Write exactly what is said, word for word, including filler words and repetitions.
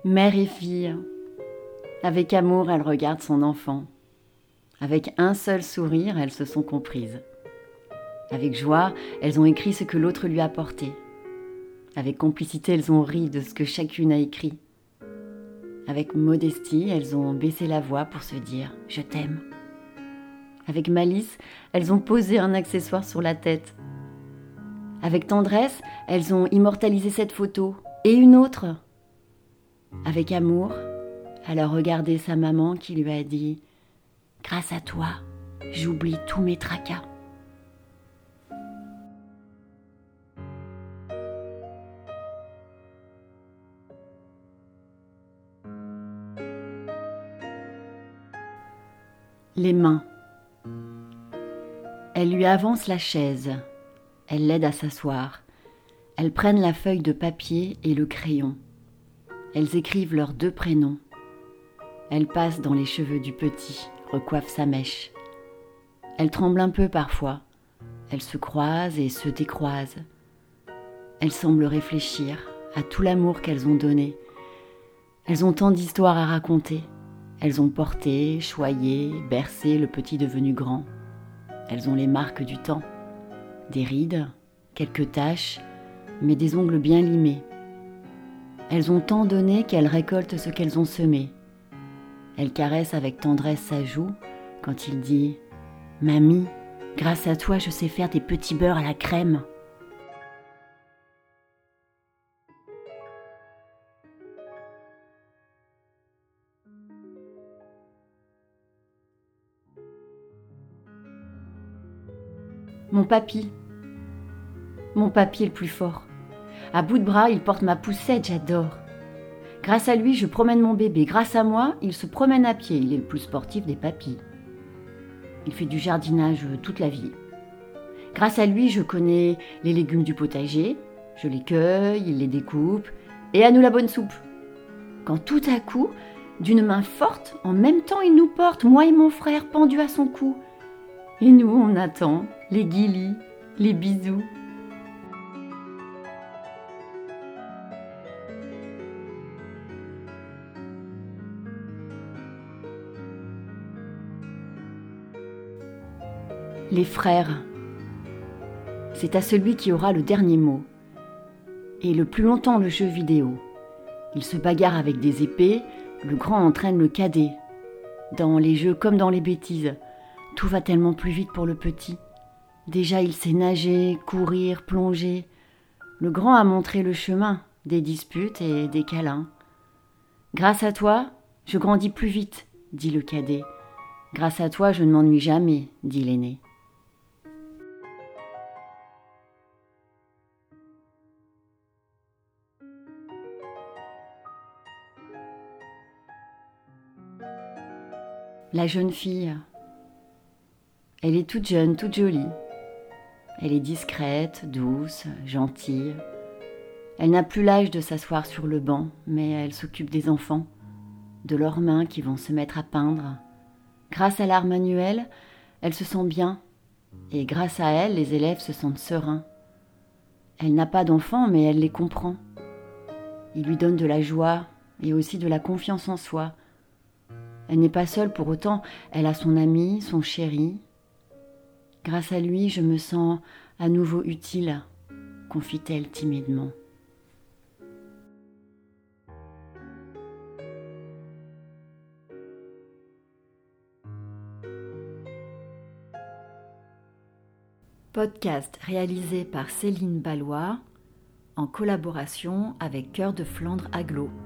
Mère et fille, avec amour, elle regarde son enfant. Avec un seul sourire, elles se sont comprises. Avec joie, elles ont écrit ce que l'autre lui a porté. Avec complicité, elles ont ri de ce que chacune a écrit. Avec modestie, elles ont baissé la voix pour se dire « je t'aime ». Avec malice, elles ont posé un accessoire sur la tête. Avec tendresse, elles ont immortalisé cette photo et une autre. Avec amour, elle a regardé sa maman qui lui a dit « grâce à toi, j'oublie tous mes tracas ». Les mains. Elles lui avancent la chaise, elles l'aident à s'asseoir, elles prennent la feuille de papier et le crayon, elles écrivent leurs deux prénoms, elles passent dans les cheveux du petit, recoiffent sa mèche. Elles tremblent un peu parfois, elles se croisent et se décroisent. Elles semblent réfléchir à tout l'amour qu'elles ont donné. Elles ont tant d'histoires à raconter. Elles ont porté, choyé, bercé le petit devenu grand. Elles ont les marques du temps. Des rides, quelques taches, mais des ongles bien limés. Elles ont tant donné qu'elles récoltent ce qu'elles ont semé. Elles caressent avec tendresse sa joue quand il dit « Mamie, grâce à toi, je sais faire des petits beurres à la crème. » Mon papy. Mon papy est le plus fort. À bout de bras, il porte ma poussette, j'adore. Grâce à lui, je promène mon bébé. Grâce à moi, il se promène à pied. Il est le plus sportif des papys. Il fait du jardinage toute la vie. Grâce à lui, je connais les légumes du potager. Je les cueille, il les découpe. Et à nous la bonne soupe. Quand tout à coup, d'une main forte, en même temps, il nous porte, moi et mon frère, pendus à son cou. Et nous, on attend les guilis, les bisous. Les frères. C'est à celui qui aura le dernier mot. Et le plus longtemps le jeu vidéo. Il se bagarre avec des épées, le grand entraîne le cadet. Dans les jeux comme dans les bêtises, tout va tellement plus vite pour le petit. Déjà il sait nager, courir, plonger. Le grand a montré le chemin, des disputes et des câlins. Grâce à toi, je grandis plus vite, dit le cadet. Grâce à toi, je ne m'ennuie jamais, dit l'aîné. La jeune fille. Elle est toute jeune, toute jolie. Elle est discrète, douce, gentille. Elle n'a plus l'âge de s'asseoir sur le banc, mais elle s'occupe des enfants, de leurs mains qui vont se mettre à peindre. Grâce à l'art manuel, elle se sent bien, et grâce à elle, les élèves se sentent sereins. Elle n'a pas d'enfants, mais elle les comprend. Il lui donne de la joie et aussi de la confiance en soi. Elle n'est pas seule pour autant, elle a son ami, son chéri. Grâce à lui, je me sens à nouveau utile, confie-t-elle timidement. Podcast réalisé par Céline Ballois en collaboration avec Cœur de Flandre Agglo.